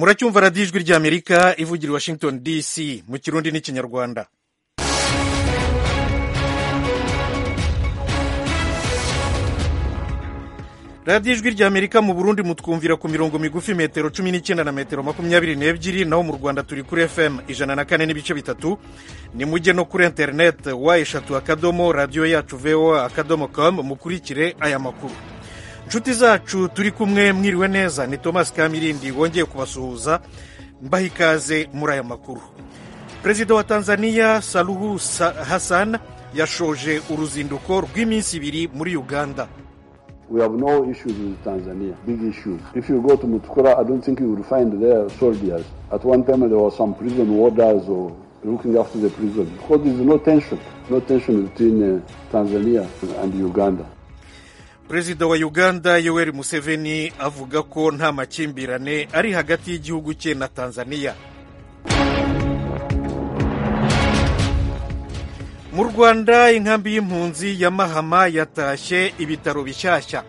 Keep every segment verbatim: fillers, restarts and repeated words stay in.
muracyumva radiyo ijwi ry'Amerika ivugira i Washington D C mu kirundi n'ikinyarwanda. radiyo ijwi ry'Amerika mu Burundi mutwumvira ku mirongo migufi metero cumi n'icyenda na metero makumyabiri n'ebyiri, naho mu Rwanda turi kuri F M ijana na kane n'ibice bitatu. Ni mujye no kuri internet wa eshatu akadomo radiyo yacu voa akadomo com mukurikire aya makuru. Nshuti zacu turi kumwe mwiriwe neza, ni Thomas Kamirindi wongeye kubasuhuza mbaha ikaze muri aya makuru. Perezida wa Tanzania Suluhu Hassan yashoje uruzinduko rw'iminsi ibiri muri Uganda. We have no issues with Tanzania, big issues. If you go to Mutukura, I don't think you will find there soldiers. At one time there were some prison warders or looking after the prison, because there is no tension, no tension between uh, Tanzania and Uganda. Perezida wa Uganda Yoweri Museveni avuga ko nta makimbirane ari hagati y'igihugu cye na Tanzania. Mu Rwanda inkambi y'impunzi ya Mahama yatashye ibitaro bishyashya.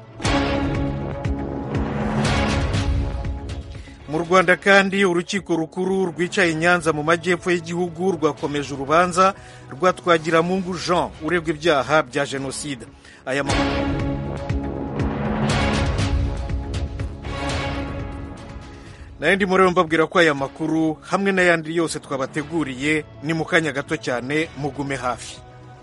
Mu Rwanda kandi urukiko rukuru rwicaye i Nyanza mu majyepfo y'igihugu rwakomeje urubanza rwa Twagiramungu Jean uregwa ibyaha bya jenoside. Aya Nayandi murero mbabwira ko aya makuru hamwe n'ayandi yose twabateguriye ni mu kanya gato cyane, mugume hafi.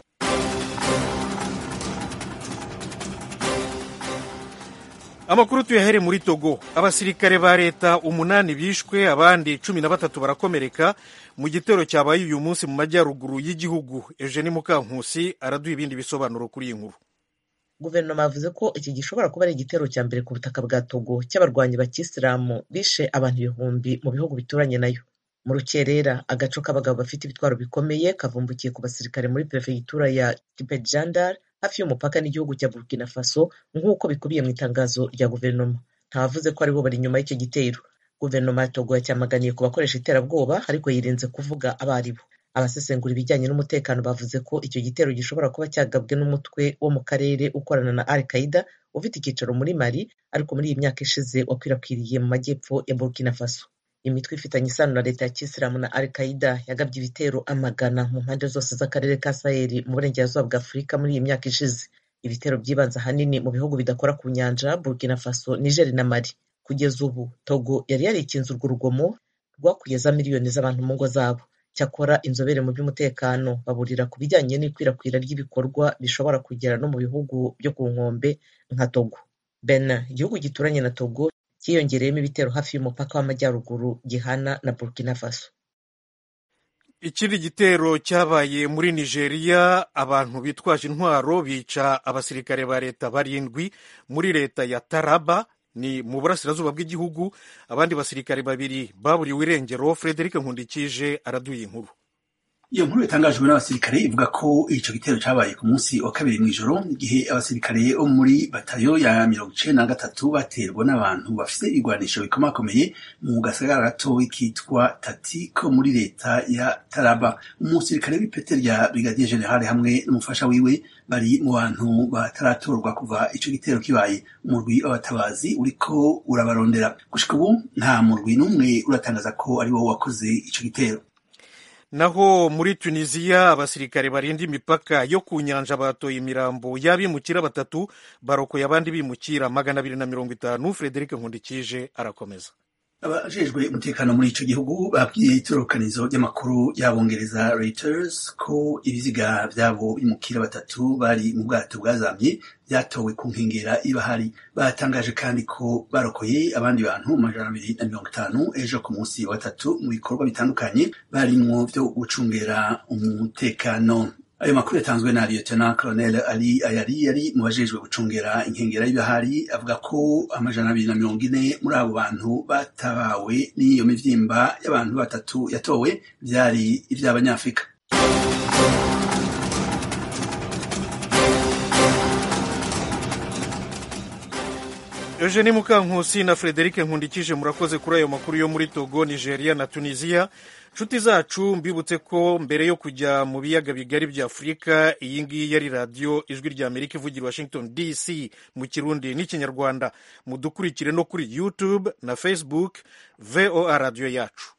Amakuru tuyahere muri Togo. Abasirikare ba leta umunani bishwe, abandi cumi na batatu barakomereka mu gitero cyabaye uyu munsi mu majyaruguru y'igihugu. Eugenie Mukankusi araduha ibindi bisobanuro kuri iyi nkuru. Guverinoma yavuze ko iki gishobora kuba ari igitero cya mbere ku butaka bwa Togo cy'abarwanyi bakisilamu bishe abantu ibihumbi mu bihugu bituranye nayo. Mu rukerera agaco k'abagabo bafite ibitwaro bikomeye kavumbukiye ku basirikare muri prefegitura ya Kipejandar hafi y'umupaka n'igihugu cya Burkina Faso, nk'uko bikubiye mu itangazo rya guverinoma. Ntavuze ko aribo bari inyuma y'icyo gitero. Guverinoma ya Togo yacyamaganiye ku bakoresha iterabwoba, ariko yirinze kuvuga abaribo. Abasesengura ibijyanye n'umutekano bavuze ko icyo gitero gishobora kuba cyagabwe n'umutwe wo mu karere ukorana na Al-Qaeda ufite icyicaro muri Mali, ariko muri iyi myaka ishize wakwirakwiriye mu majyepfo ya Burkina Faso. Imitwe ifitanye isano na leta ya Kisilamu na Al-Qaeda yagabye ibitero amagana mu mpande zose z'akarere ka Sahel mu burengerazuba bwa Afurika muri iyi myaka ishize. Ibitero byibanze ahanini mu bihugu bidakora ku nyanja, Burkina Faso, Niger na Mali. Kugeza ubu Togo yari yarikinze urwo rugomo rwakuye za miliyoni z'abantu mu ngo zabo. Cyakora inzobere mu by'umutekano baburira ku bijyanye n'ikwirakwira ry'ibikorwa bishobora kugera no mu bihugu byo ku nkombe nka Togo. Benin, igihugu gituranye na Togo, cyiyongereyemo ibitero hafi y'umupaka w'amajyaruguru gihana na Burkina Faso. Ikindi gitero cyabaye muri Nigeria, abantu bitwaje intwaro bica abasirikare ba leta barindwi muri leta ya Taraba, ni mu burasirazuba bw'igihugu. Abandi basirikare babiri baburiwe irengero. Frederic Nkundikije araduye inkuru. Iyo nkuru yatangajwe n'abasirikare ivuga ko ico gitero cabaye ku munsi wa kabiri mw'ijoro, igihe abasirikare bo muri batayo ya mirongo icenda na gatatu baterwa n'abantu bafise igwanisho bikomakomeye mu gasagara gato kitwa Tati ko muri leta ya Taraba. Umusirikare w'ipete rya Brigadier General hamwe n'umufasha wiwe bari mu bantu bataratorwa kuva ico gitero kibaye. Umurwi w'abatabazi uriko urabarondera. Gushika ubu nta murwi n'umwe uratangaza ko ari wo wakoze ico gitero. Naho muri Tunisia abasirikare barinda imipaka yo ku nyanja batoye imirambo y'abimukira batatu barokoye abandi bimukira magana abiri na mirongo itanu. Frederic Nkundikije arakomeza. Abajejwe umutekano muri ico gihugu babwiye itorokanizo ry'amakuru y'abongereza Reuters ko ibiziga vyabo bimukira batatu bari mu bwato bwazamye byatowe ku nkengera y'ibahari. Batangaje kandi ko barokoye abandi bantu amajana abiri na mirongo itanu ejo ku munsi wa gatatu mu bikorwa bitandukanye barimwo vyo gucungera umutekano. Ayo makuru yatanzwe na Lieutenant Colonel Ali Ayari yari mu bajejwe gucungera inkengera y'ibahari, avuga ko amajana abiri na mirongo ine muri abo bantu batabawe n'iyo mivyimba y'abantu batatu yatowe vyari ivy'abanyafrika. Eugenie Mukankusi na Frederic Nkundikije murakoze kuri ayo makuru yo muri Togo, Nigeria na Tunisia. Nshuti zacu mbibutse ko mbere yo kujya mu biyaga bigari bya Afurika, iyi ngiyi yari radiyo ijwi rya Amerika ivugira Washington D C mu Kirundi n'Ikinyarwanda. Mudukurikire no kuri YouTube na Facebook V O A radiyo yacu.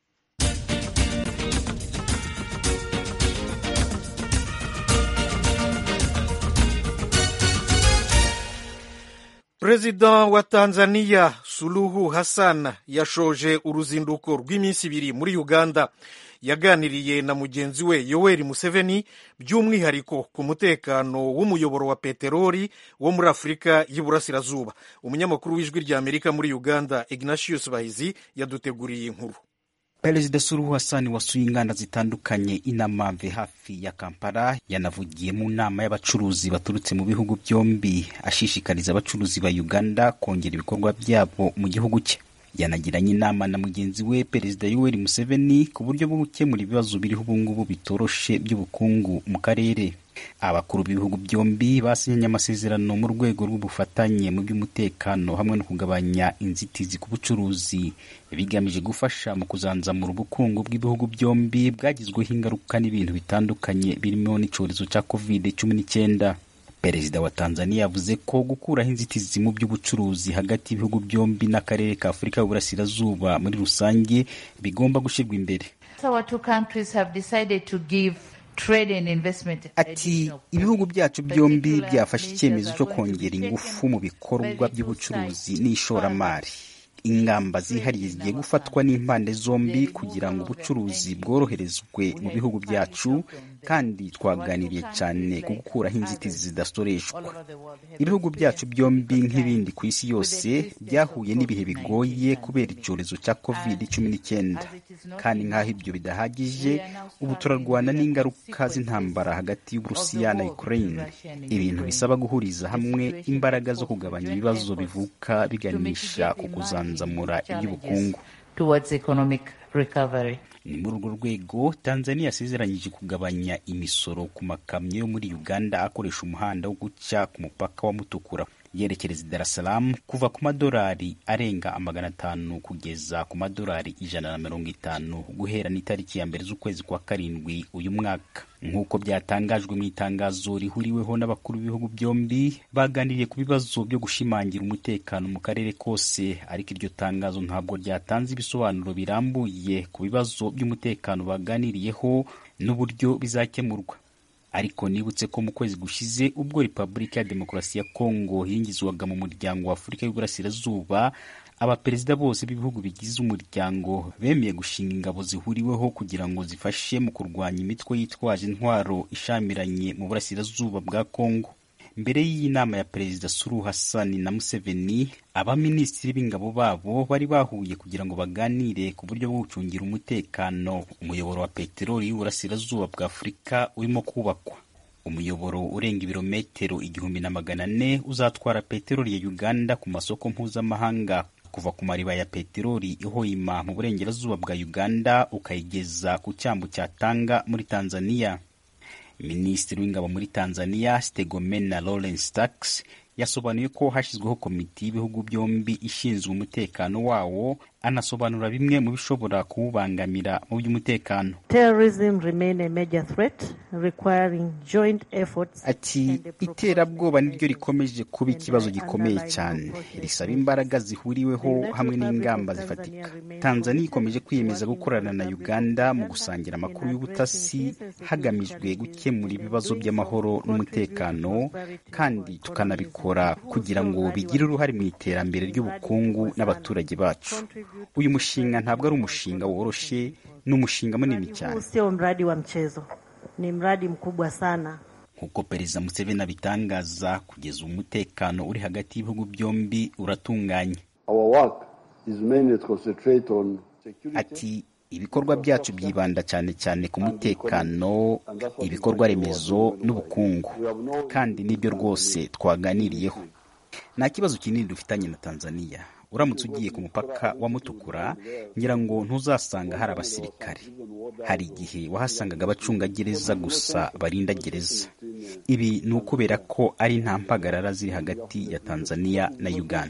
Perezida wa Tanzania Suluhu Hassan yashoje uruzinduko rw'iminsi ibiri muri Uganda. Yaganiriye na mugenzi we Yoweri Museveni by'umwihariko ku mutekano w'umuyoboro wa peteroli wo muri Afurika y'Iburasirazuba. Umunyamakuru w'ijwi rya Amerika muri Uganda Ignatius Bahizi yaduteguriye inkuru. Perezida Suluhu Hassan wasuye inganda zitandukanye inamamve hafi ya Kampala, yanavugiye mu nama y'abacuruzi baturutse mu bihugu byombi ashishikariza abacuruzi ba Uganda kongera ibikorwa byabo mu gihugu cye. Yanagiranye inama na mugenzi we Perezida Yoweri Museveni ku buryo bwo gukemura ibibazo biriho ubu ngubu bitoroshe by'ubukungu mu karere. Abakuru b'ibihugu byombi basinyanye amasezerano mu rwego rw'ubufatanye mu by'umutekano hamwe no kugabanya inzitizi ku bucuruzi, bigamije gufasha mu kuzanzamura ubukungu bw'ibihugu byombi bwagizweho ingaruka n'ibintu bitandukanye birimo n'icyorezo cya covid cumi n'icyenda. Perezida wa Tanzania yavuze ko gukuraho inzitizi mu by'ubucuruzi hagati y'ibihugu byombi n'akarere ka Afurika y'Uburasirazuba muri rusange bigomba gushyirwa imbere. Our two countries have decided to give trade and investment. Ati ibihugu byacu byombi byafashe icyemezo cyo kongera ingufu mu bikorwa by'ubucuruzi n'ishoramari. Ingamba zihariye zigiye gufatwa n'impande zombi kugira ngo ubucuruzi bworoherezwe mu bihugu byacu, kandi twaganiriye cyane ku gukuraho inzitizi zidasoreshwa. Ibihugu byacu byombi nk'ibindi ku isi yose byahuye n'ibihe bigoye kubera icyorezo cya covid cumi n'icyenda, kandi nk'aho ibyo bidahagije ubu turarwana n'ingaruka z'intambara hagati y'Uburusiya na Ukraine, ibintu bisaba guhuriza hamwe imbaraga zo kugabanya ibibazo bivuka biganisha ku kuzanzamura iby'ubukungu. Towards economic recovery. Ni muri urwo rwego Tanzania yasezeranyije kugabanya imisoro ku makamyo yo muri Uganda akoresha umuhanda wo guca ku mupaka wa Mutukura yerekereza Dar es Salaam kuva ku madolari arenga amagana atanu kugeza ku madolari ijana na mirongo itanu guhera n'itariki ya mbere z'ukwezi kwa karindwi uyu mwaka. Nk'uko byatangajwe mu itangazo rihuriweho n'abakuru b'ibihugu byombi, baganiriye ku bibazo byo gushimangira umutekano mu karere kose, ariko iryo tangazo ntabwo ryatanze ibisobanuro birambuye ku bibazo by'umutekano baganiriyeho n'uburyo bizakemurwa. Ariko nibutse ko mu kwezi gushize ubwo Repubulika ya Demokarasi ya Kongo yingizwaga mu muryango wa Afurika y'Uburasirazuba, abaperezida bose b'ibihugu bigize umuryango bemeye gushinga ingabo zihuriweho kugira ngo zifashe mu kurwanya imitwe yitwaje intwaro ishamiranye mu burasirazuba bwa Kongo. Mbere y'iyi nama ya Perezida Suluhu Hassan na Museveni, abaminisitiri b'ingabo babo bari bahuye kugira ngo baganire ku buryo bwo gucungira umutekano umuyoboro wa peteroli y'Uburasirazuba bwa Afurika urimo kubakwa. Umuyoboro urenga ibirometero igihumbi na magana ane uzatwara peteroli ya Uganda ku masoko mpuzamahanga kuva ku mariba ya peteroli ihoima mu burengerazuba bwa Uganda ukayigeza ku cyambu cya Tanga muri Tanzania. Minisitiri w'ingabo muri Tanzania Stegomena Lawrence Tax yasobanuye ko hashyizweho komite y'ibihugu byombi ishinzwe umutekano wawo, anasobanura bimwe mu bishobora kuwubangamira mu by'umutekano. Terrorism remain a major threat requiring joint efforts. Ati iterabwoba niryo rikomeje kuba ikibazo gikomeye cyane, risaba imbaraga zihuriweho hamwe n'ingamba zifatika. Tanzania ikomeje kwiyemeza gukorana na Uganda mu gusangira amakuru y'ubutasi hagamijwe gukemura ibibazo by'amahoro n'umutekano, kandi tukanabikora kugira ngo bigire uruhare mu iterambere ry'ubukungu n'abaturage bacu. Uyu mushinga ntabwo ari umushinga woroshe, ni umushinga munini cyane. Sio mradi wa mchezo, ni mradi mkubwa sana. Nkuko Perezida Museveni abitangaza, kugeza umutekano uri hagati y'ibihugu byombi uratunganye. Our work is mainly to concentrate on security. Ati ibikorwa byacu byibanda cyane cyane ku mutekano, ibikorwa remezo n'ubukungu, kandi nibyo rwose twaganiriyeho. Nta kibazo kinini dufitanye na Tanzania. Uramutse ugiye ku mupaka wa Mutukura, ngira ngo ntuzasanga hari abasirikare. Hari igihe wahasangaga abacungagereza gusa barinda gereza. Ibi ni ukubera ko ari nta mpagarara ziri hagati ya Tanzania na Uganda.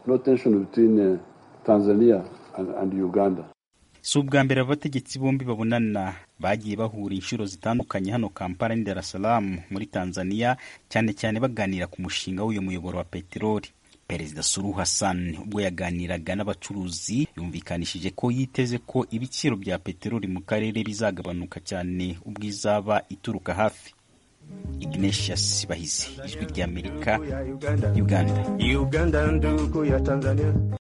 no tension between uh, Tanzania and, and Uganda. Si ubwa mbere abategetsi bombi babonana, bagiye bahura inshuro zitandukanye hano Kampala ni Dar es Salaam muri Tanzania, cyane cyane baganira ku mushinga w'uyu muyoboro wa peteroli. Perezida Suluhu Hassan ubwo yaganiraga n'abacuruzi yumvikanishije ko yiteze ko ibiciro bya peteroli mu karere bizagabanuka cyane ubwo izaba ituruka hafi. Ignatius Bahizi, Ijwi ry'Amerika, Uganda. Uganda ndugu ya Tanzania.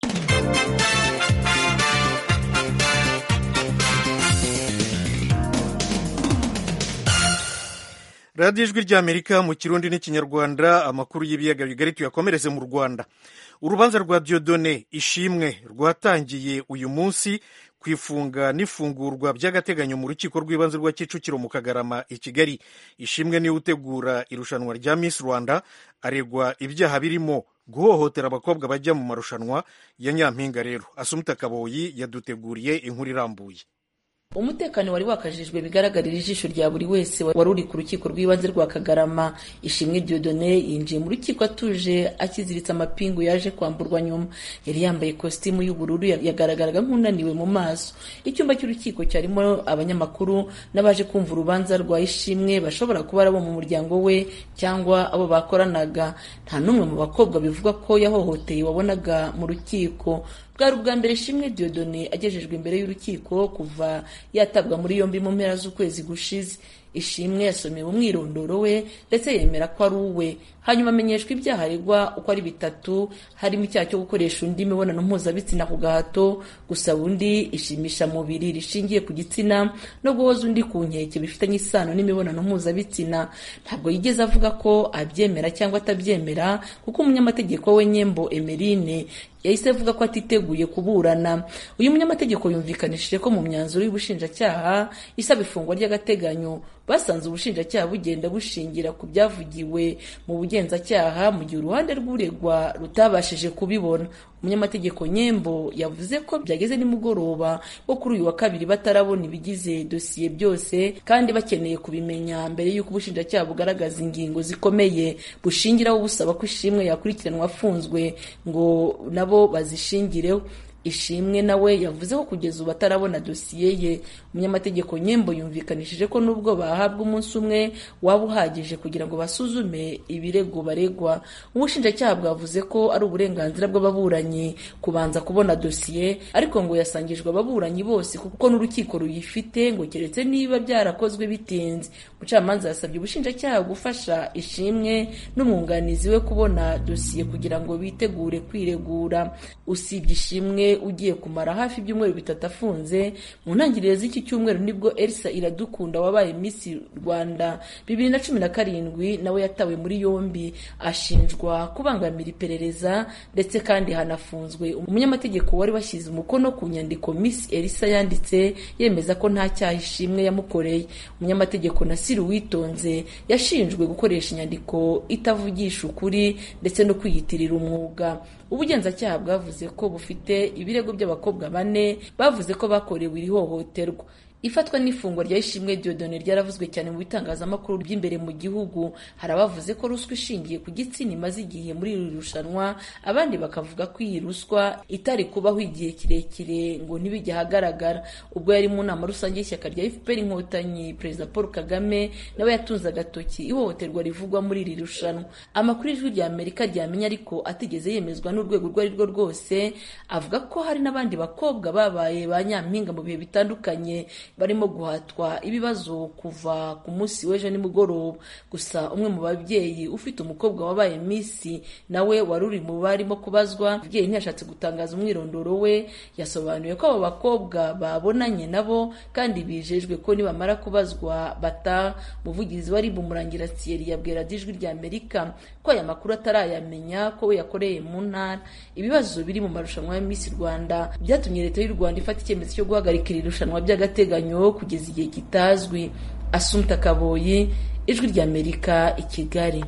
radiyo ijwi ry'Amerika mu Kirundi n'Ikinyarwanda. Amakuru y'ibiyaga bigari tuyakomereze mu Rwanda. Urubanza rwa Dieudonné Ishimwe rwatangiye uyu munsi ku ifunga n'ifungurwa by'agateganyo mu rukiko rw'ibanze rwa Kicukiro mu Kagarama i Kigali. Ishimwe niwe utegura irushanwa rya Miss Rwanda, aregwa ibyaha birimo guhohotera abakobwa bajya mu marushanwa ya Nyampinga. Rero Asumta Kaboyi yaduteguriye inkuru irambuye. Umutekano wari wakajijwe bigaragarira ijisho rya buri wese wari uri ku rukiko rw'ibanze rwa Kagarama. Ishimwe Dieudonné yinjiye mu rukiko atuje, akiziritse amapingu yaje kwamburwa nyuma. Yari yambaye kositimu y'ubururu, yagaragaraga nk'unaniwe mu maso. Icyumba cy'urukiko cyarimo abanyamakuru n'abaje kumva urubanza rwa Ishimwe, bashobora kuba abo mu muryango we cyangwa abo bakoranaga. Nta n'umwe mu bakobwa bivugwa ko yahohoteye wabonaga mu rukiko. Bwari ubwa mbere Ishimwe Dieudonné agejejwe imbere y'urukiko kuva yatabwa muri yombi mu mpera z'ukwezi gushize. Ishimwe yasomewe umwirondoro we ndetse yemera ko ari uwe. Hanyuma amenyeshwa ibyaha aregwa uko ari bitatu, harimo icyaha cyo gukoresha undi mibonano mpuzabitsina ku gahato, gusaba undi ishimisha mubiri rishingiye ku gitsina no guhoza undi ku nkeke bifitanye isano n'imibonano mpuzabitsina. Ntabwo yigeze avuga ko abyemera cyangwa atabyemera, kuko umunyamategeko we Nyembo Emeline yahise avuga ko atiteguye kuburana. Uyu munyamategeko yumvikanishije ko mu myanzuro y'ubushinjacyaha isaba ifungwa ry'agateganyo basanze ubushinjacyaha bugenda bushingira ku byavugiwe mu bugenzacyaha mu gihe uruhande rw'uregwa rutabashije kubibona. Umunyamategeko Nyembo yavuze ko byageze nimugoroba wo kuri uyu wa kabiri batarabona ibigize dosiye byose, kandi bakeneye kubimenya mbere y'uko ubushinjacyaha bugaragaza ingingo zikomeye bushingiraho busaba ko Ishimwe yakurikiranwa afunzwe ngo nabo bazishingireho. Ishimwe nawe yavuze ko kugeza ubu atarabona dosiye ye. Umunyamategeko Nyembo yumvikanishije ko nubwo bahabwa umunsi umwe waba uhagije kugira ngo basuzume ibirego baregwa. Ubushinjacyaha bwavuze ko ari uburenganzira bw'ababuranyi kubanza kubona dosiye, ariko ngo yasangijwe ababuranyi bose kuko n'urukiko ruyifite, ngo keretse niba byarakozwe bitinze. Umucamanza yasabye ubushinjacyaha gufasha Ishimwe n'umwunganizi we kubona dosiye kugira ngo bitegure kwiregura. Usibye Ishimwe ugiye kumara hafi ibyumweru bitatu afunze, mu ntangiriro z'iki cyumweru nibwo Elsa Iradukunda wabaye Miss Rwanda bibiri na cumi na karindwi nawe yatawe muri yombi ashinjwa kubangamira iperereza, ndetse kandi hanafunzwe umunyamategeko wari washyize umukono ku nyandiko Miss Elsa yanditse yemeza ko nta cyaha Ishimwe yamukoreye. Umunyamategeko Nasiru Witonze yashinjwe gukoresha inyandiko itavugisha ukuri ndetse no kwiyitirira umwuga. Ubugenzacyaha bwavuze ko bufite ibirego by'abakobwa bane bavuze ko bakorewe iri hohoterwa. Ifatwa n'ifungwa rya Ishimwe Dieudonné ryaravuzwe cyane mu bitangazamakuru by'imbere mu gihugu. Hari abavuze ko ruswa ishingiye ku gitsina imaze igihe muri iri rushanwa, abandi bakavuga ko iyi ruswa itari kubaho igihe kirekire ngo ntibijye ahagaragara. Ubwo yari mu nama rusange y'ishyaka rya F P R Inkotanyi, Perezida Paul Kagame nawe yatunze agatoki ihohoterwa rivugwa muri iri rushanwa. Amakuru y'Ijwi ry'Amerika ryamenya ariko atigeze yemezwa n'urwego rwo ari rwo rwose, avuga ko hari n'abandi bakobwa babaye ba Nyampinga mu bihe bitandukanye barimo guhatwa ibibazo kuva ku munsi w'ejo nimugoroba. Gusa umwe mu babyeyi ufite umukobwa wabaye Miss nawe wari uri mu barimo kubazwa, ababyeyi ntiyashatse gutangaza umwirondoro we, yasobanuye ko abo bakobwa babonanye nabo kandi bijejwe ko nibamara kubazwa bata. Umuvugizi wari Murangira Thierry yabwira Ijwi ry'Amerika ko aya makuru atarayamenya ko we yakoreye mu ntara. Ibibazo biri mu marushanwa ya Miss Rwanda byatumye leta y'u Rwanda ifata icyemezo cyo guhagarika iri rushanwa by'agateganyo kugeza igihe kitazwi. Asumta Kaboyi, Ijwi ry'Amerika, i Kigali.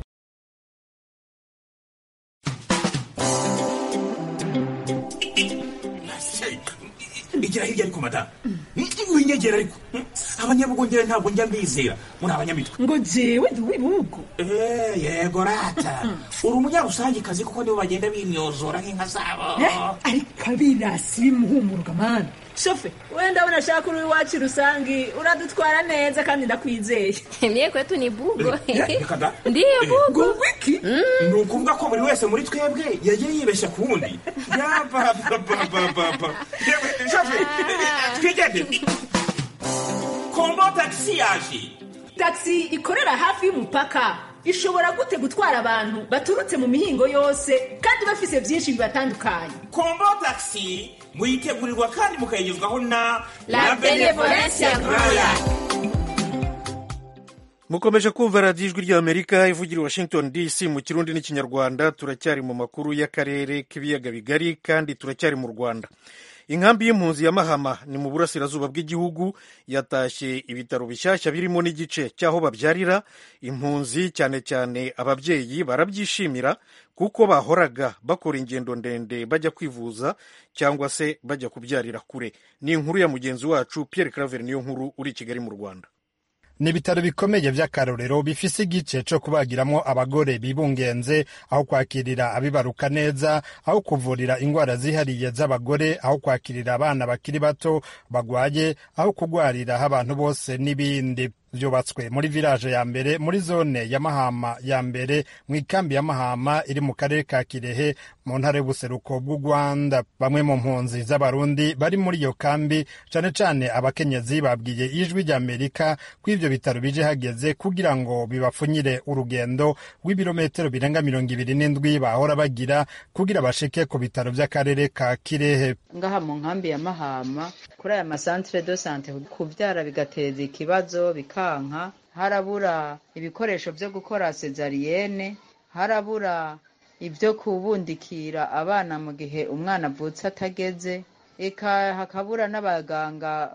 wigira hirya ariko madamu winyegera ariko abanyabugongera ntabwo njya mbizera muri abanyamitwe ngo jewe ndi uw'ibihugu. Eh, yego rata uri umunyarusangikazi kuko nibo bagenda bimyozora nk'inka zabo. Ariko abirasi bimuhumuruka mani. Shofe, wenda unashaka uri iwacu rusangi uradutwara neza kandi ndakwizeye. Mie kwetu ni bugo. Ndiyo bugo. Wiki? Ni ukuvuga ko buri wese muri twebwe yagiye yibeshya ku wundi. Yapapapapapa. Shofe, twigende. Kombo taxi yaje. Taxi ikorera hafi y'umupaka. Ishobora gute gutwara abantu baturutse mu mihingo yose kandi bafise byinshi bibatandukanye. Kombo taxi muyitegurirwa kandi mukayigezwaho na La Benevolencia Royal. Mukomeje kumva radiyo ijwi ry'Amerika ivugira i Washington D C mu Kirundi n'Ikinyarwanda. Turacyari mu makuru y'akarere k'ibiyaga bigari kandi turacyari mu Rwanda. Inkambi y'impunzi ya Mahama ni mu burasirazuba bw'igihugu yatashye ibitaro bishyashya birimo n'igice cy'aho babyarira. Impunzi cyane cyane ababyeyi barabyishimira kuko bahoraga bakora ingendo ndende bajya kwivuza cyangwa se bajya kubyarira kure. Ni inkuru ya mugenzi wacu Pierre Claver niyo nkuru uri i Kigali mu Rwanda. Ni ibitaro bikomeye by'akarorero bifise igice cyo kubagiramo abagore bibungenze, aho kwakirira abibaruka neza, aho kuvurira indwara zihariye z'abagore, aho kwakirira abana bakiri bato bagwaye, aho kugwarira abantu bose n'ibindi. Vyubatswe muri village ya mbere muri zone ya Mahama ya mbere mu ikambi ya Mahama iri mu karere ka Kirehe mu ntara y'ubuseruko bw'u Rwanda. Bamwe mu mpunzi z'abarundi bari muri iyo kambi cane cane abakenyezi babwiye ijwi ry'Amerika ko ivyo bitaro bije hageze kugira ngo bibapfunyire urugendo rw'ibirometero birenga mirongo ibiri n'indwi bahora bagira kugira bashike ku bitaro vy'akarere ka Kirehe. Ngaha mu nkambi ya Mahama kuri aya masantre de sante kuvyara bigateza ikibazo bika Kanka, harabura ibikoresho byo gukora cesarienne, harabura ibyo kubundikira abana mu gihe umwana avutse atageze, eka hakabura n'abaganga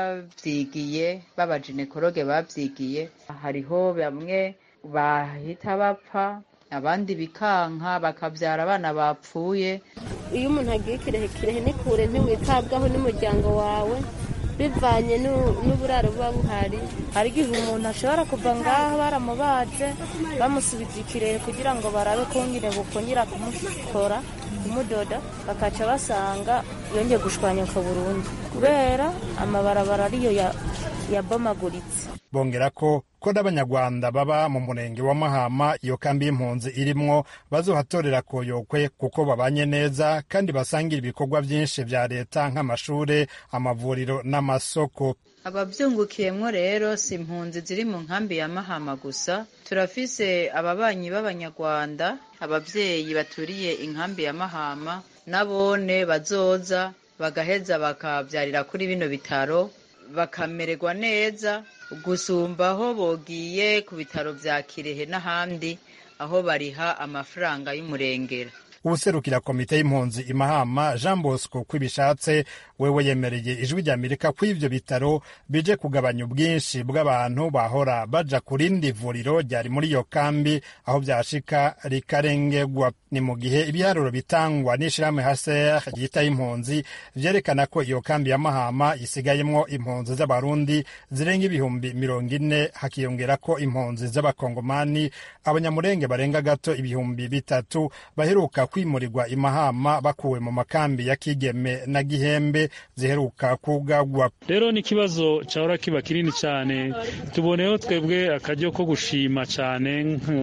babyigiye b'abaginekologe babyigiye. Hariho bamwe bahita bapfa, abandi bikanka bakabyara abana bapfuye. Iyo umuntu agiye Kirehe Kirehe ni kure ntiwitabwaho n'umuryango wawe bivanye n'uburaro buba buhari. Hari igihe umuntu ashobora kuva ngaho baramubaje bamusubiza Kirehe kugira ngo barabe kongera bukongera kumukora kumudoda, bakaca basanga yongeye gushwanyuka burundu kubera amabarabara ariyo yabomaguritse. Bongera ko ko n'abanyarwanda baba mu murenge wa Mahama iyo kambi y'impunzi irimwo bazohatorera koyokwe kuko babanye neza kandi basangira ibikorwa byinshi vya leta nk'amashure, amavuriro n'amasoko. Abavyungukiyemwo rero si impunzi ziri mu nkambi ya Mahama gusa, turafise ababanyi b'abanyarwanda, abavyeyi baturiye inkambi ya Mahama nabone bazoza bagaheza bakavyarira kuri bino bitaro bakamererwa neza gusumba aho bogiye ku bitaro vya Kirehe n'ahandi aho bariha amafaranga y'umurengera. Ubuserukira komite y'impunzi imahama Jean Bosco kwibishatse wewe yemereye ijwi ry'Amerika ko ivyo bitaro bije kugabanya ubwinshi bw'abantu bahora baja kurindi vuriro ryari muri iyo kambi aho byashika rikarengegwa. Ni mu gihe ibiharuro bitangwa n'ishirahamwe H C R ryita impunzi vyerekana ko iyo kambi ya Mahama isigayemwo impunzi z'abarundi zirenga ibihumbi mirongo ine, hakiyongera ko impunzi z'abakongomani abanyamurenge barenga gato ibihumbi bitatu baheruka kwimurirwa imahama bakuwe mu makambi ya Kigeme na Gihembe ziheruka kugagwa. Rero ni kibazo cyahora kiba kinini cyane, tuboneho twebwe akajyo ko gushima cyane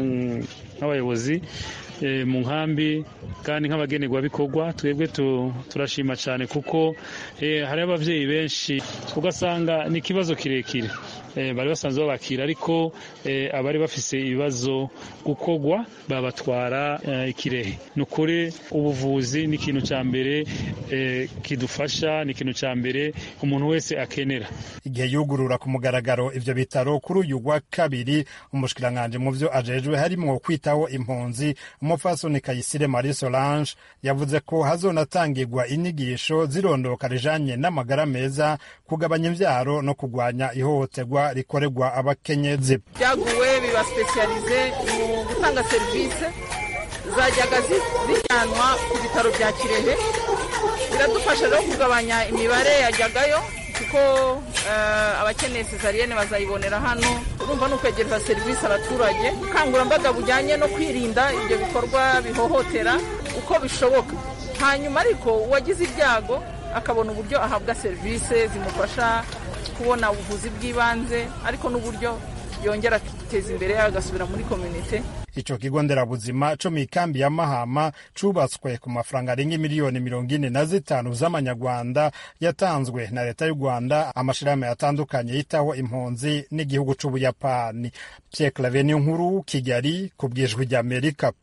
nk'abayobozi e, mu nkambi kandi nk'abagenerwa bikorwa twebwe tu, turashima cyane kuko e, hari abavyeyi benshi ugasanga ni kibazo kirekire e, bari basanzwe babakira ariko e, abari bafise ibibazo gukogwa babatwara e, ikirehe. Nukuri ubuvuzi ni ikintu cya mbere e, kidufasha, ni ikintu cya mbere umuntu wese akenera. Igihe yugurura ku mugaragaro ivyo bitaro kuri uyu wa kabiri, umushikiranganje mu vyo ajejwe harimo kwitaho impunzi umupfasoni Kayisire Marie Solange yavuze ko hazonatangirwa inyigisho zirondoka rijanye n'amagara meza, kugabanya imvyaro no kugwanya ihohoterwa rikorerwa abakenyezi. Byaguwe biba specialize mu gutanga service zajyaga zijyanwa ku bitaro bya Kirehe biradufasha rero kugabanya imibare yajyagayo kuko abakeneye sezariyene bazayibonera hano. Urumva ni ukwegereza serivisi abaturage, ubukangurambaga bujyanye no kwirinda ibyo bikorwa bihohotera uko bishoboka. Hanyuma ariko uwagize ibyago akabona uburyo ahabwa serivisi zimufasha kubona ubuvuzi bw'ibanze, ariko n'uburyo yongera akiteza imbere agasubira muri community. Ico kigo nderabuzima co mw'ikambi ya Mahama cubatswe ku mafaranga arenga miliyoni mirongo ine na zitanu z'amanyarwanda yatanzwe na leta y'u Rwanda, amashirahamwe yatandukanye yitaho impunzi n'igihugu c'Ubuyapani. Pierre Claver Niyonkuru, Kigali, ku bw'Ijwi ry'Amerika.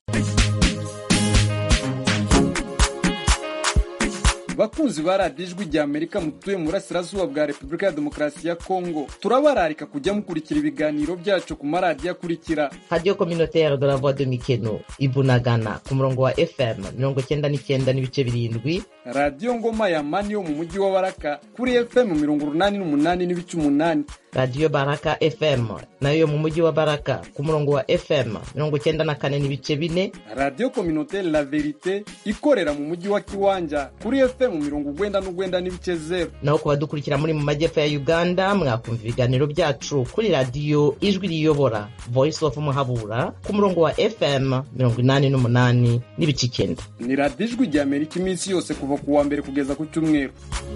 Bakunzi ba radiyo Ijwi ry'Amerika mutuye mu burasirazuba bwa Repubulika ya Demokarasi ya Kongo, turabararika kujya mukurikira ibiganiro byacu ku maradiyo akurikira: Radio Communautaire de la Voix de Mikeno Ibunagana ku murongo wa F M mirongo cyenda n'icyenda n'ibice birindwi, Radio Ngoma ya Mani yo mu mujyi wa Baraka kuri F M mirongo urunani n'umunani n'ibice umunani, Radio Baraka F M nayo mu mujyi wa Baraka ku murongo wa F M mirongo cyenda na kane n'ibice bine, Radio Communautaire La Verite ikorera mu mujyi wa Kiwanja kuri F M mirongo ugwenda n'ugwenda n'ibice zero. Naho kubadukurikira muri mu majyepfo ya Uganda mwakumva ibiganiro byacu kuri Radio Ijwi riyobora Voice of Muhabura ku murongo wa F M mirongo inani n'umunani n'ibice icyenda. Ni Radio Ijwi ry'Amerika iminsi yose kuva ku wa mbere kugeza ku cyumweru.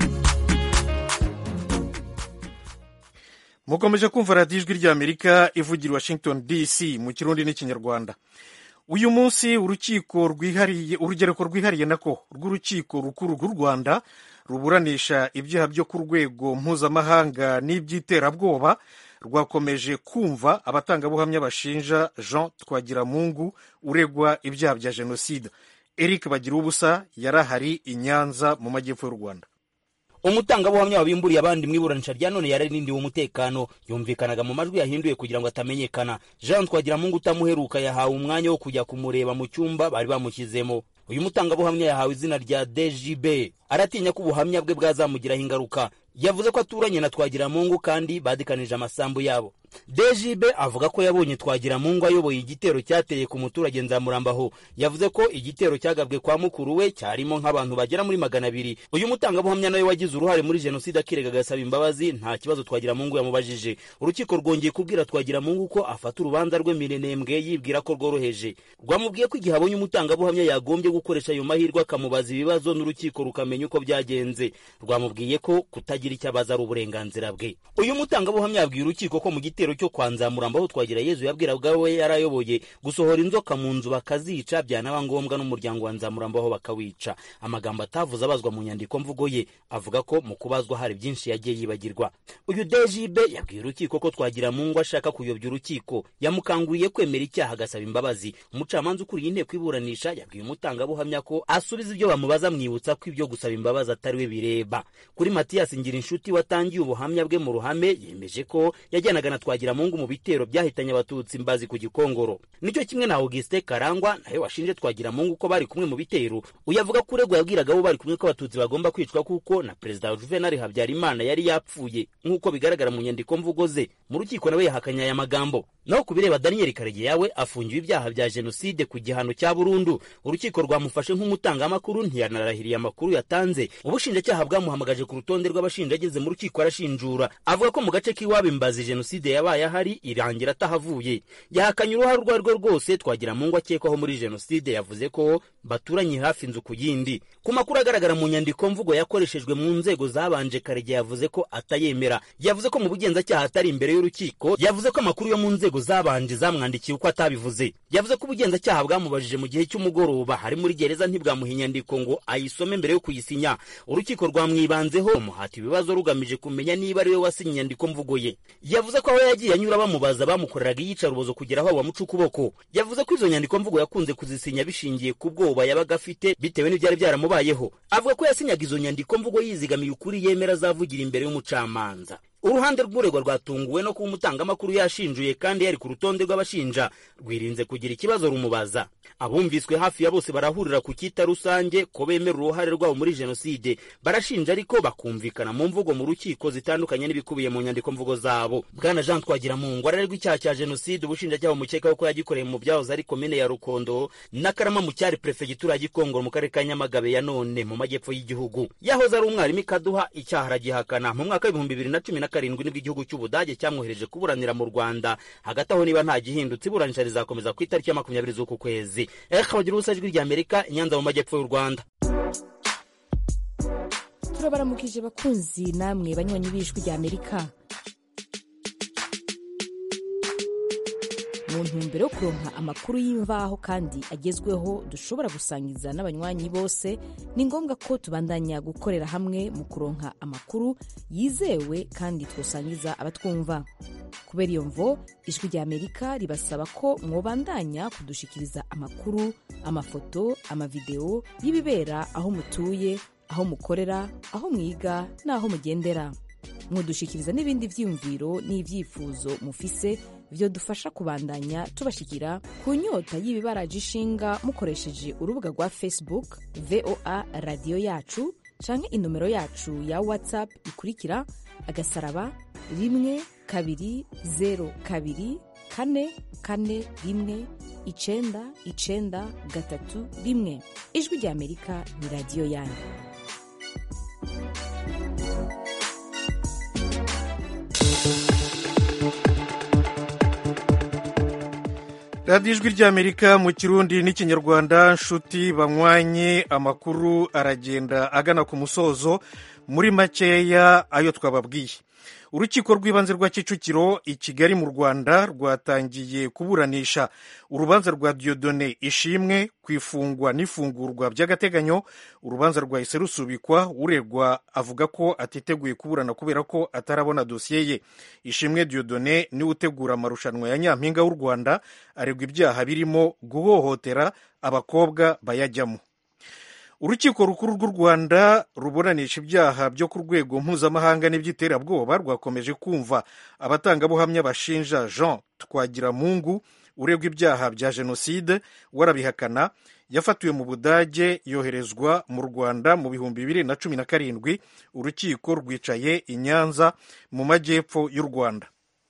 Mukomeje kumva Radio Ijwi ry'Amerika ivugira Washington D C mu Kirundi n'Ikinyarwanda. Uyu munsi urukiko rwihariye urugereko rwihariye nako rw'urukiko rukuru rw'u Rwanda ruburanisha ibyaha byo ku rwego mpuzamahanga n'iby'iterabwoba rwakomeje kumva abatangabuhamya bashinja Jean Twagiramungu uregwa ibyaha bya jenoside. Eric Bagirubusa yarahari i Nyanza mu majyepfo y'u Rwanda. Umutangabuhamya wabimburiye abandi mwiburanisha rya none yararindiwe umutekano, yumvikanaga mu majwi yahinduye kugira ngo atamenyekana. Jean Twagiramungu utamuheruka yahawe umwanya wo kujya kumureba mu cyumba bari bamushyizemo. Uyu mutangabuhamya yahawe izina rya D J B. Aratinya ko ubuhamya bwe bwazamugiraho ingaruka. Yavuze ko aturanye na Twagiramungu kandi badikanije amasambu yabo. D J B avuga ko yabonye Twagiramungu ayoboye igitero cyateye ku muturage Nzamurambaho. Yavuze ko igitero cyagabwe kwa mukuru we cyarimo nk'abantu bagera muri magana abiri. Uyu mutangabuhamya nawe wagize uruhare muri jenoside akirega gasaba imbabazi nta kibazo Twagiramungu yamubajije. Urukiko rwongeye kubwira Twagiramungu ko afata urubanza rwe mirenembwe yibwira ko rworoheje. Rwamubwiye ko igihe abonye umutangabuhamya yagombye gukoresha ayo mahirwe akamubaza ibibazo n'urukiko rukamenya uko byagenze. Rwamubwiye ko kutagira icyo abaza ari uburenganzira bwe. Uyu mutangabuhamya yabwiye urukiko ko mu gitero cyo kwa Nzamurambaho Twagirayezu yabwiraga we yarayoboye gusohora inzoka mu nzu bakazica, byanaba ngombwa n'umuryango wa Nzamurambaho bakawica. Amagambo atavuze abazwa mu nyandiko mvugo ye, avuga ko mu kubazwa hari byinshi yagiye yibagirwa. Uyu D J B yabwiye urukiko ko Twagiramungu ashaka kuyobya urukiko, yamukanguriye kwemera icyaha agasaba imbabazi. Umucamanza ukuriye inteko iburanisha yabwiye umutangabuhamya ko asubiza ibyo bamubaza, mwibutsa ko ibyo gusaba imbabazi atari we bireba. Kuri Mathias Ngirinshuti watangiye ubuhamya bwe mu ruhame yemeje ko yajyanaga na Twagiramungu mu bitero byahitanye abatutsi Mbazi ku Gikongoro. Nicyo kimwe na Auguste Karangwa nawe washinje Twagiramungu ko bari kumwe mu bitero. Uyavuga ko uregwa yabwiraga abo bari kumwe ko abatutsi bagomba kwicwa kuko na Perezida Juvenal Habyarimana yari yapfuye nk'uko bigaragara mu nyandiko mvugo ze. Mu rukiko nawe yahakanya aya magambo. Naho kubireba Daniel Karegeya yawe afungiwe ibyaha bya jenoside ku gihano cya burundu. Urukiko rwamufashe nk'umutanga amakuru ntiyanarahiriye amakuru yatanze. Ubushinjacyaha bwamuhamagaje ku rutonde rw'abashinja ageze mu rukiko arashinjura. Avuga ko mu gace k'iwabo Mbazi jenoside yabaye ahari irangira atahavuye. Yahakanye uruhare rwa rwe rwose Twagiramungu akekwaho muri jenoside. Yavuze ko baturanye hafi inzu ku yindi. Ku makuru agaragara mu nyandiko mvugo yakoreshejwe mu nzego zabanje, Karegeya yavuze ko atayemera. Yavuze ko mu bugenzacyaha atari imbere y'urukiko. Yavuze ko amakuru yo mu nzego zabanje zamwandikiye uko atabivuze. Yavuze ko ubugenzacyaha bwamubajije mu gihe cy'umugoroba hari muri gereza ntibwamuha inyandiko ngo ayisome mbere yo kuyisinya. Urukiko rwamwibanzeho muhati ibibazo rugamije kumenya niba ari we wasinye inyandiko mvugo ye. Yavuze ko aho yagiye anyura bamubaza bamukoreraga iyicarubozo kugera aho bamuca ukuboko. Yavuze ko izo nyandiko mvugo yakunze kuzisinya bishingiye ku bwoba yabaga afite bitewe n'ibyari byaramubayeho. Avuga ko yasinyaga izo nyandiko mvugo yizigamiye ukuri yemera azavugira imbere y'umucamanza. uruhande rw'uregwa rwatunguwe no kuba umutangamakuru yashinjuye kandi yari ku rutonde rw'abashinja rwirinze kugira ikibazo rumubaza. Abumviswe hafi ya bose barahurira ku cyita rusange ko bemera uruhare rwabo muri jenoside, barashinja ariko bakumvikana mu mvugo mu rukiko zitandukanye n'ibikubiye mu nyandiko mvugo zabo. Bwana Jean Twagiramungu ararerwa icyaha cya jenoside, ubushinjacyaha bumukekaho ko yagikoreye mu byahoze ari komine ya Rukondo na Karama mu cyari prefegitura ya Gikongoro mu karere ka Nyamagabe ya none mu majyepfo y'igihugu. Yahoze ari umwarimu ikaduha icyaha aragihakana. Mu mwaka w'ibihumbi bibiri na cumi na karindwi nibwo igihugu cy'Ubudage cyamwohereje kuburanira mu Rwanda. Hagati aho niba nta gihindutse iburanisha rizakomeza ku itariki ya makumyabiri z'uku kwezi. Eka bagira ubusa ijwi rya Amerika Nyanza mu majyepfo y'u Rwanda. Turabaramukije bakunzi namwe banywanyi b'ijwi rya Amerika. Mu ntumbero yo kuronka amakuru y'imvaho kandi agezweho dushobora gusangiza n'abanywanyi bose, ni ngombwa ko tubandanya gukorera hamwe mu kuronka amakuru yizewe kandi twosangiza abatwumva. Kubera iyo mvo, ijwi rya Amerika ribasaba ko mwobandanya kudushikiriza amakuru, amafoto, amavideo y'ibibera aho mutuye, aho mukorera, aho mwiga n'aho mugendera. Mwodushikiriza n'ibindi vyiyumviro n'ivyifuzo mufise vyo dufasha kubandanya tubashikira ku nyota y'ibibaraje ishinga mukoresheje urubuga rwa Facebook V O A Radio Yacu canke inomero yacu ya WhatsApp ikurikira agasaraba rimwe kabiri zero kabiri kane kane rimwe icenda icenda gatatu rimwe. Ijwi rya Amerika ni radio yanyu. radiyo ijwi ry'Amerika mu Kirundi n'Ikinyarwanda. Nshuti banywanye, amakuru aragenda agana ku musozo. Muri makeya ayo twababwiye, urukiko rw'ibanze rwa Kicukiro i Kigali mu Rwanda rwatangiye kuburanisha urubanza rwa Dieudonné Ishimwe ku ifungwa n'ifungurwa by'agateganyo. Urubanza rwahise rusubikwa, uregwa avuga ko atiteguye kuburana kubera ko atarabona dosiye ye. Ishimwe Dieudonné niwe utegura amarushanwa ya Nyampinga w'u Rwanda, aregwa ibyaha birimo guhohotera abakobwa bayajyamo. Urukiko rukuru rw'u Rwanda ruburanisha ibyaha byo ku rwego mpuzamahanga n'iby'iterabwoba rwakomeje kumva abatangabuhamya bashinja Jean Twagiramungu uregwa ibyaha bya jenoside, warabihakana. Yafatiwe mu Budage yoherezwa mu Rwanda mu bihumbi bibiri na cumi na karindwi. Urukiko rwicaye i Nyanza mu majyepfo y'u Rwanda.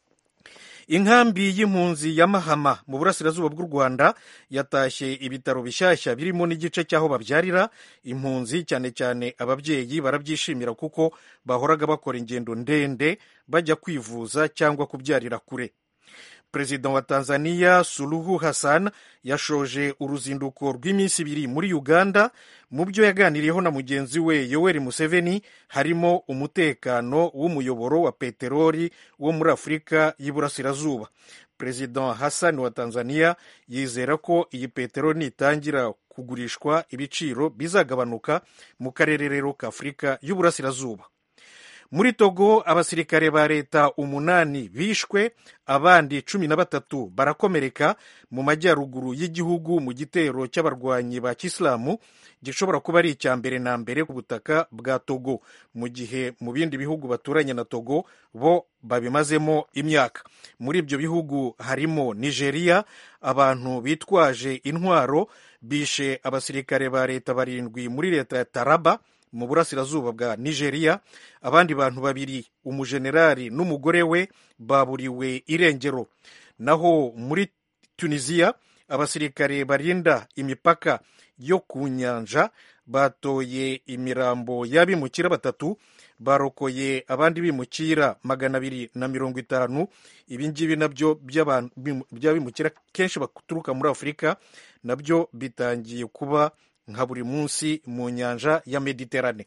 Inkambi y'impunzi ya Mahama mu burasirazuba bw'u Rwanda yatashye ibitaro bishyashya birimo n'igice cy'aho babyarira. Impunzi cyane cyane ababyeyi barabyishimira kuko bahoraga bakora ingendo ndende bajya kwivuza cyangwa kubyarira kure. Perezida wa Tanzania Suluhu Hassan yashoje uruzinduko rw'iminsi ibiri muri Uganda. Mu byo yaganiriyeho na mugenzi we Yoweri Museveni harimo umutekano w'umuyoboro wa peteroli wo muri Afurika y'Iburasirazuba. Perezida Hassan wa Tanzania yizera ko iyi peteroli nitangira kugurishwa ibiciro bizagabanuka mu karere rero ka Afurika y'Uburasirazuba. Muri Togo abasirikare ba leta umunani bishwe, abandi cumi na batatu barakomereka mu majyaruguru y'igihugu mu gitero cy'abarwanyi ba Kisilamu gishobora kuba ari icya mbere na mbere ku butaka bwa Togo, mu gihe mu bindi bihugu baturanye na Togo bo babimazemo imyaka. Muri ibyo bihugu harimo Nigeria. Abantu bitwaje intwaro bishe abasirikare ba leta barindwi muri leta ya Taraba mu burasirazuba bwa Nigeria. Abandi bantu babiri, umujenerali n'umugore we, baburiwe irengero. Naho muri Tunisia abasirikare barinda imipaka yo ku nyanja batoye imirambo y'abimukira batatu, barokoye abandi bimukira magana abiri na mirongo itanu. Ibi ngibi nabyo by'abimukira kenshi baturuka muri Afurika nabyo bitangiye kuba nka buri munsi mu nyanja ya Mediterane.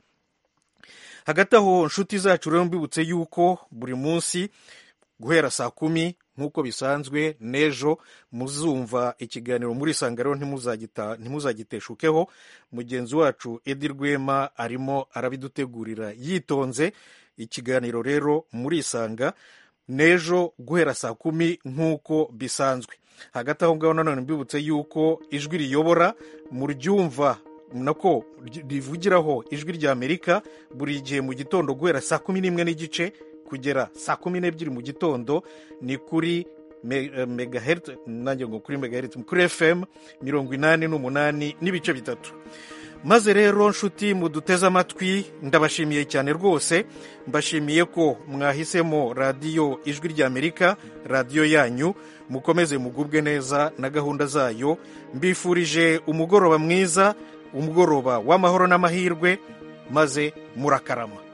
Hagati aho nshuti zacu rero mbibutse yuko buri munsi guhera saa kumi nk'uko bisanzwe n'ejo muzumva ikiganiro muri Sangaro, ntimuzagiteshukeho. Mugenzi wacu Edi Rwema arimo arabidutegurira yitonze. Ikiganiro rero muri Sanga n'ejo guhera saa kumi nk'uko bisanzwe. Hagati aho ngaho nanone mbibutse yuko ijwi riyobora muryumva nako rivugiraho ijwi rya Amerika buri gihe mu gitondo guhera saa kumi n'imwe n'igice kugera saa kumi n'ebyiri mu gitondo ni kuri megahertz nanjye ngo kuri megahertz kuri F M mirongo inani n'umunani n'ibice bitatu. Maze rero nshuti muduteze amatwi ndabashimiye cyane rwose, mbashimiye ko mwahisemo radiyo ijwi ry'Amerika, radiyo yanyu. Mukomeze mugubwe neza na gahunda zayo. Mbifurije umugoroba mwiza, umugoroba w'amahoro n'amahirwe, maze murakarama.